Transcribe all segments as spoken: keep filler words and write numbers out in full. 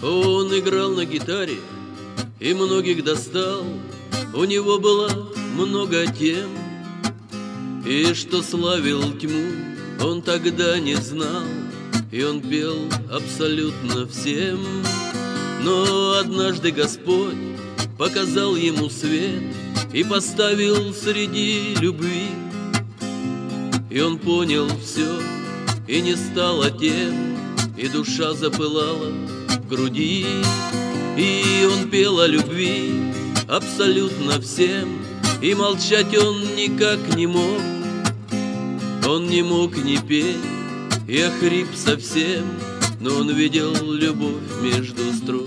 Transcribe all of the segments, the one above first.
Он играл на гитаре и многих достал. У него было много тем, и что славил тьму, он тогда не знал. И он пел абсолютно всем. Но однажды Господь показал ему свет и поставил среди любви. И он понял все и не стал тем, и душа запылала в груди. И он пел о любви абсолютно всем, и молчать он никак не мог. Он не мог не петь и охрип совсем, но он видел любовь между строк.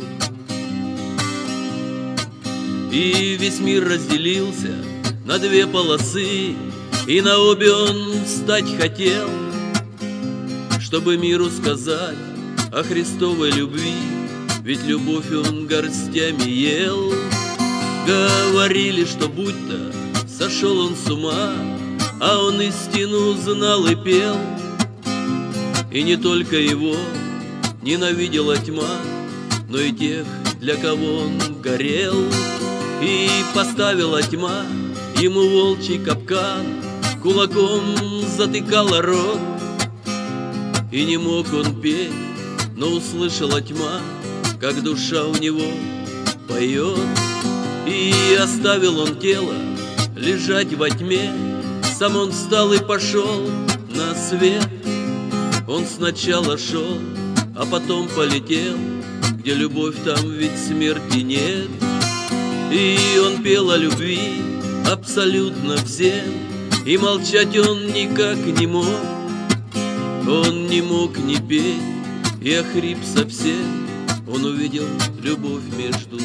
И весь мир разделился на две полосы, и на обе он встать хотел, чтобы миру сказать о Христовой любви, ведь любовь он горстями ел. Говорили, что будто сошел он с ума, а он истину знал и пел. И не только его ненавидела тьма, но и тех, для кого он горел. И поставила тьма ему волчий капкан, кулаком затыкала рот. И не мог он петь, но услышала тьма, как душа у него поет. И оставил он тело лежать во тьме, сам он встал и пошел на свет. Он сначала шел, а потом полетел, где любовь, там ведь смерти нет. И он пел о любви абсолютно всем, и молчать он никак не мог. Он не мог не петь и охрип совсем, он увидел любовь между